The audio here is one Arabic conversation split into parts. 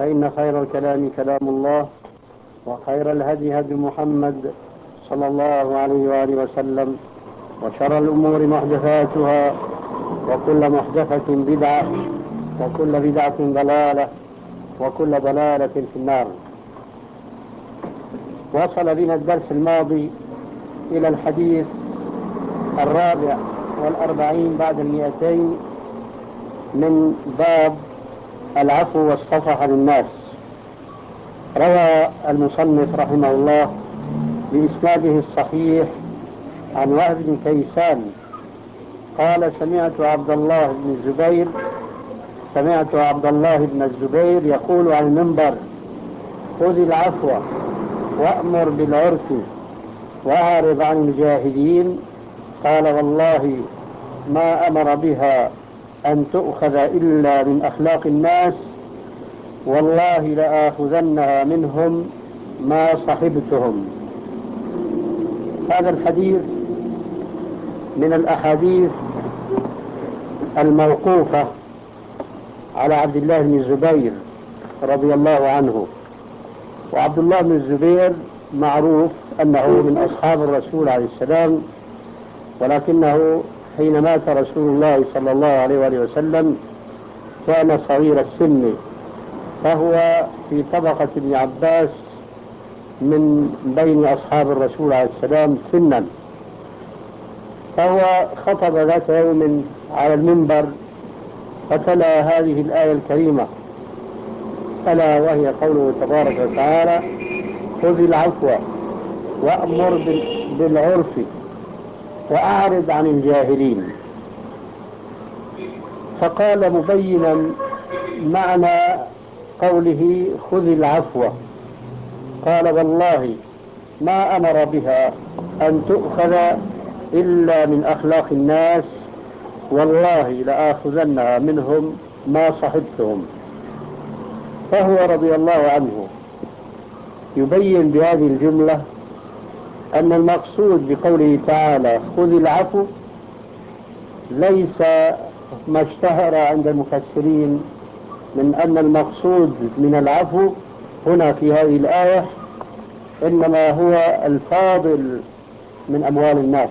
فإن خير الكلام كلام الله، وخير الهدي هدي محمد صلى الله عليه وآله وسلم، وشر الأمور محدثاتها، وكل محدثة بدعة، وكل بدعة ضلالة، وكل ضلالة في النار. وصل بنا الدرس الماضي إلى الحديث 44 بعد 200 من باب العفو والصفح للناس. روى المصنف رحمه الله بإسناده الصحيح عن وهب بن كيسان قال: سمعت عبد الله بن الزبير يقول عن المنبر: خذ العفو وأمر بالعرف وأعرض عن الجاهلين. قال: والله ما أمر بها أن تؤخذ إلا من أخلاق الناس، والله لآخذنها منهم ما صحبتهم. هذا الحديث من الأحاديث الموقوفة على عبد الله بن الزبير رضي الله عنه. وعبد الله بن الزبير معروف أنه من أصحاب الرسول عليه السلام، ولكنه حين مات رسول الله صلى الله عليه وآله وسلم كان صغير السن، فهو في طبقة ابن عباس من بين أصحاب الرسول عليه السلام سنا. فهو خطب ذات يوم على المنبر فتلا هذه الآية الكريمة، ألا وهي قوله تبارك وتعالى: خذ العفو وأمر بالعرف وأعرض عن الجاهلين. فقال مبينا معنى قوله خذ العفو، قال: والله ما أمر بها أن تؤخذ إلا من أخلاق الناس، والله لآخذنها منهم ما صحبتهم. فهو رضي الله عنه يبين بهذه الجملة أن المقصود بقوله تعالى خذ العفو ليس ما اشتهر عند المفسرين من أن المقصود من العفو هنا في هذه الآية إنما هو الفاضل من أموال الناس.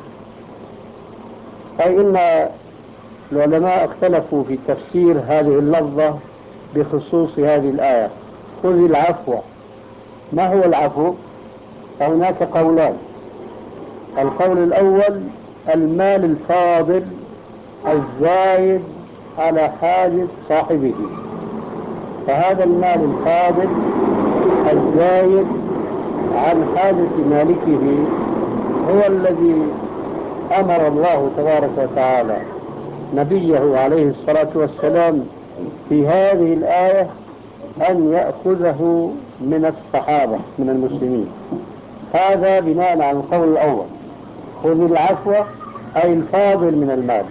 أي إن العلماء اختلفوا في تفسير هذه اللفظة بخصوص هذه الآية خذ العفو. ما هو العفو؟ فهناك قولان. القول الأول: المال الفاضل الزايد على حاجة صاحبه، فهذا المال الفاضل الزايد عن حاجة مالكه هو الذي أمر الله تبارك وتعالى نبيه عليه الصلاة والسلام في هذه الآية أن يأخذه من الصحابة من المسلمين. هذا بناء على القول الأول: خذ العفو أي الفاضل من المال.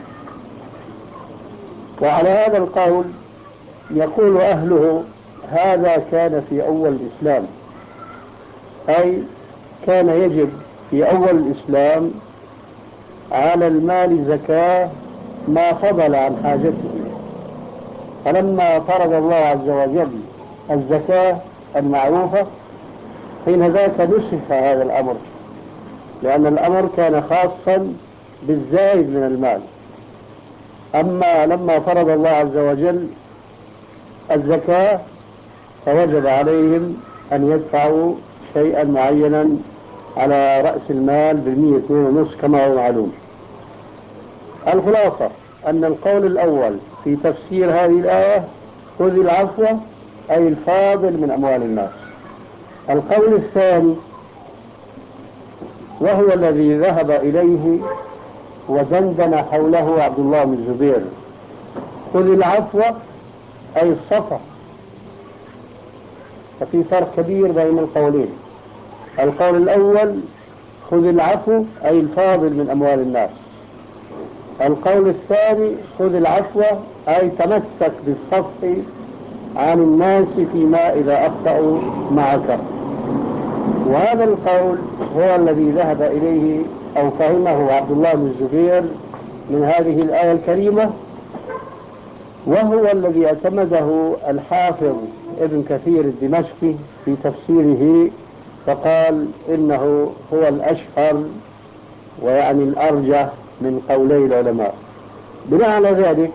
وعلى هذا القول يقول أهله هذا كان في أول الإسلام، أي كان يجب في أول الإسلام على المال زكاة ما فضل عن حاجته. فلما فرض الله عز وجل الزكاة المعروفة حين ذاك نسخ هذا الأمر، لأن الأمر كان خاصا بالزائد من المال. أما لما فرض الله عز وجل الزكاة فوجب عليهم أن يدفعوا شيئا معينا على رأس المال ب102.5 كما هو معلوم. الخلاصة أن القول الأول في تفسير هذه الآية خذ العفو أي الفاضل من أموال الناس. القول الثاني وهو الذي ذهب إليه ودندن حوله عبد الله بن الزبير: خذ العفو أي الصفح. ففي فرق كبير بين القولين. القول الأول: خذ العفو أي الفاضل من أموال الناس. القول الثاني: خذ العفو أي تمسك بالصفح عن الناس فيما إذا أخطأوا معك. وهذا القول هو الذي ذهب إليه أو فهمه عبد الله بن الزبير من هذه الآية الكريمة، وهو الذي اعتمده الحافظ ابن كثير الدمشقي في تفسيره، فقال إنه هو الأشهر ويعني الأرجح من قولي العلماء. بناء على ذلك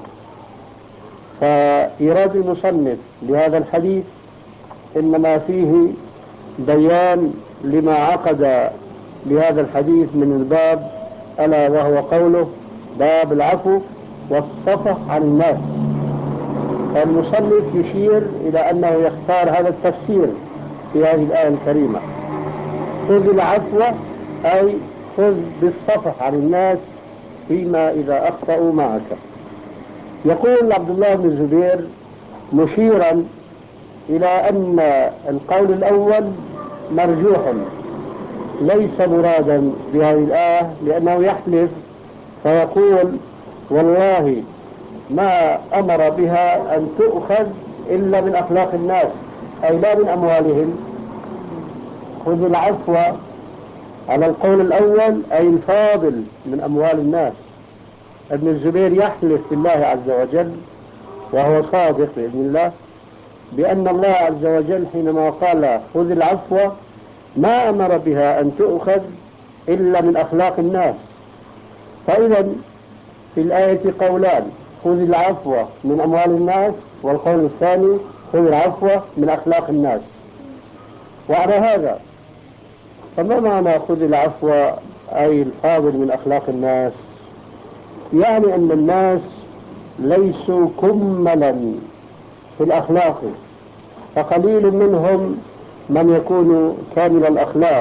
فإيراد المصنف لهذا الحديث إنما فيه بيان لما عقد بهذا الحديث من الباب، ألا وهو قوله باب العفو والصفح عن الناس. المصنف يشير إلى أنه يختار هذا التفسير في هذه الآية الكريمة: خذ العفو أي خذ بالصفح عن الناس فيما إذا أخطأوا معك. يقول عبد الله بن الزبير مشيرا إلى أن القول الأول مرجوح ليس مرادا بهذه الآية، لأنه يحلف فيقول والله ما أمر بها أن تؤخذ إلا من أخلاق الناس، أي لا من أموالهم. خذ العفو على القول الأول أي الفاضل من أموال الناس. ابن الزبير يحلف بالله عز وجل وهو صادق بإذن الله بأن الله عز وجل حينما قال خذ العفو ما أمر بها أن تؤخذ إلا من أخلاق الناس. فإذا في الآية قولان: خذ العفو من أموال الناس، والقول الثاني خذ العفو من أخلاق الناس. وعلى هذا فما معنى خذ العفو أي الفاضل من أخلاق الناس؟ يعني أن الناس ليسوا كملا في الأخلاق، فقليل منهم من يكون كامل الأخلاق،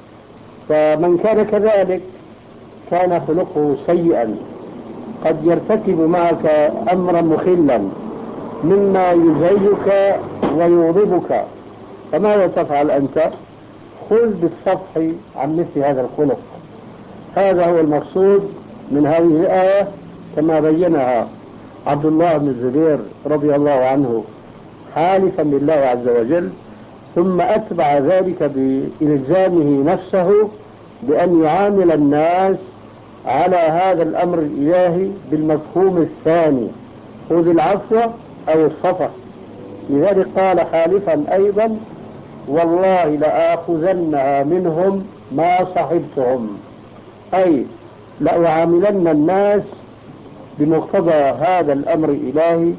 فمن كان كذلك كان خلقه سيئا، قد يرتكب معك أمرا مخلا مما يزعجك ويغضبك، فماذا تفعل أنت؟ خذ بالصفح عن مثل هذا الخلق. هذا هو المقصود من هذه الآية كما بينها عبد الله بن الزبير رضي الله عنه حالفا بالله عز وجل، ثم أتبع ذلك بإلزامه نفسه بأن يعامل الناس على هذا الأمر الإلهي بالمفهوم الثاني: خذ العفو أو الصفح. لذلك قال حالفا أيضا: والله لآخذنها منهم ما صحبتهم، أي لأعاملن الناس بمقتضى هذا الأمر الإلهي،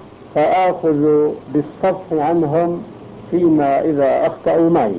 فآخذ بالصفح عنهم فيما إذا أخطأوا معي.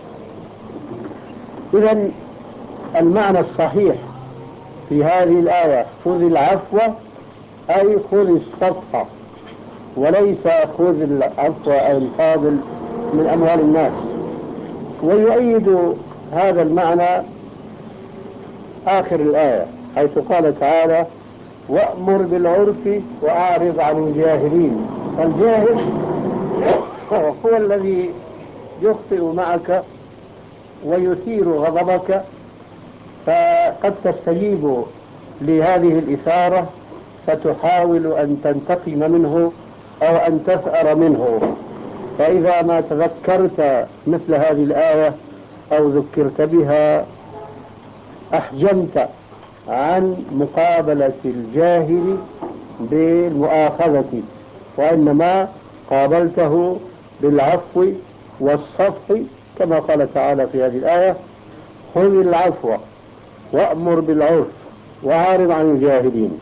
إذن المعنى الصحيح في هذه الآية خذ العفو أي خذ الصفح، وليس خذ العفو أي الفاضل من أموال الناس. ويؤيد هذا المعنى آخر الآية حيث قال تعالى: وأمر بالعرف وأعرض عن الجاهلين. فالجاهل هو الذي يخطئ معك ويثير غضبك، فقد تستجيب لهذه الإثارة فتحاول أن تنتقم منه أو أن تثأر منه. فإذا ما تذكرت مثل هذه الآية أو ذكرت بها أحجمت عن مقابلة الجاهل بالمؤاخذة، وإنما قابلته بالعفو والصفح كما قال تعالى في هذه الآية: خذ العفو وأمر بالعرف وأعرض عن الجاهلين.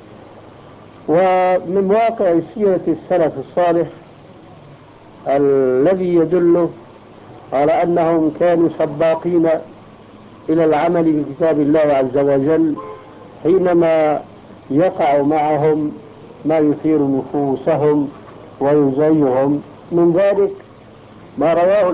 ومن واقع سيرة السلف الصالح الذي يدل على أنهم كانوا سباقين إلى العمل بكتاب الله عز وجل حينما يقع معهم ما يثير نفوسهم ويزعجهم. من ذلك ما رواه